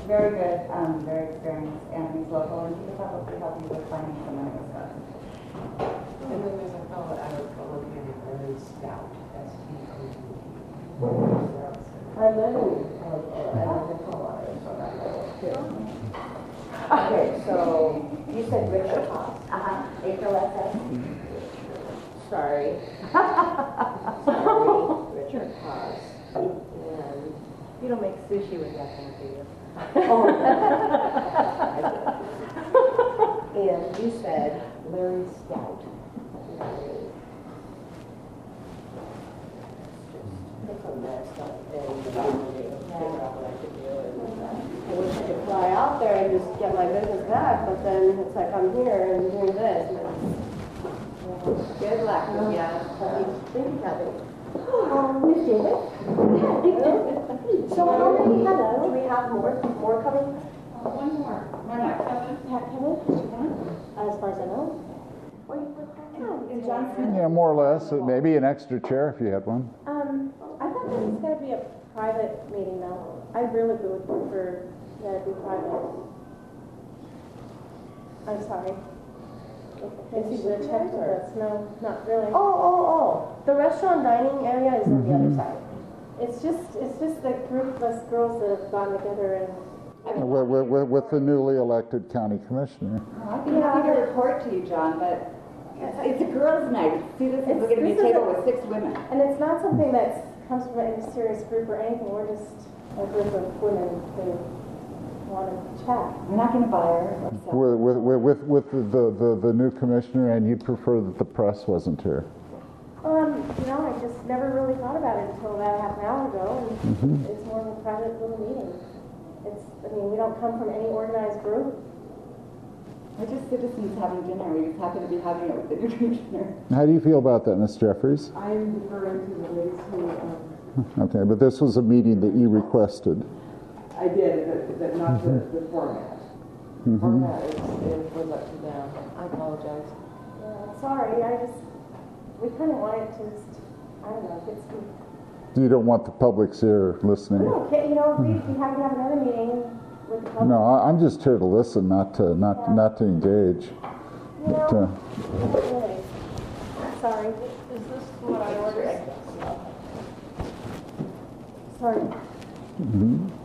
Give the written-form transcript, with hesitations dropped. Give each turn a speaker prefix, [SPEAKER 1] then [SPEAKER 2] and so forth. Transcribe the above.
[SPEAKER 1] very good, very experienced, and he's local, and he could probably help you with finding someone to discuss.
[SPEAKER 2] And then there's a fellow out of Columbia named Larry Stout, S-T-O-U-T.
[SPEAKER 3] I live in Colorado, so that too. Okay, so you said Richard Haas.
[SPEAKER 1] April SS.
[SPEAKER 3] Sorry. Richard Haas. And
[SPEAKER 2] You don't make sushi with that one, do you?
[SPEAKER 3] and you said
[SPEAKER 2] Larry Stout.
[SPEAKER 3] pick on that stuff and figure out what I could do. And I wish I could fly out there and just get my business back, but then it's like I'm here and doing this.
[SPEAKER 1] Good luck, yeah.
[SPEAKER 3] Thank you, Kathy.
[SPEAKER 4] Miss Davis? So how many, hello?
[SPEAKER 3] Do we have more coming?
[SPEAKER 4] One more. Kevin? As far as I know.
[SPEAKER 1] And Johnson?
[SPEAKER 5] Yeah, more or less. Maybe an extra chair if you had one.
[SPEAKER 4] I thought this was going to be a private meeting though. I really would prefer that it be private. I'm sorry. If you would check with us. No, not really.
[SPEAKER 3] Oh. The restaurant dining area is on the other side.
[SPEAKER 4] It's just the group of us girls that have gotten together and
[SPEAKER 5] With the newly elected county commissioner.
[SPEAKER 1] I'd be happy to report to you, John, but it's a girls' night. See, this is going to be a table with 6 women.
[SPEAKER 4] And it's not something that comes from any serious group or anything. We're just a group of women who want to chat.
[SPEAKER 1] We're not going to buy her.
[SPEAKER 5] With the new commissioner, and you'd prefer that the press wasn't here.
[SPEAKER 4] I just never really thought about it until about half an hour ago, and it's more of a private little meeting. We don't come from any organized group.
[SPEAKER 1] We're just citizens having dinner. We just happen to be having it with the new commissioner.
[SPEAKER 5] How do you feel about that, Ms. Jeffries?
[SPEAKER 2] I am deferring to the ladies who,
[SPEAKER 5] Okay, but this was a meeting that you requested.
[SPEAKER 2] I did, but not the format. Format it was up to them. I apologize.
[SPEAKER 4] Yeah, sorry, we kind of wanted to just, I don't know, get some.
[SPEAKER 5] You don't want the public's here listening.
[SPEAKER 4] Okay, if we have to have another meeting with the public.
[SPEAKER 5] No, I'm just here to listen, not to engage. But,
[SPEAKER 4] Really. Sorry.
[SPEAKER 2] Is this what I ordered?
[SPEAKER 4] Sorry.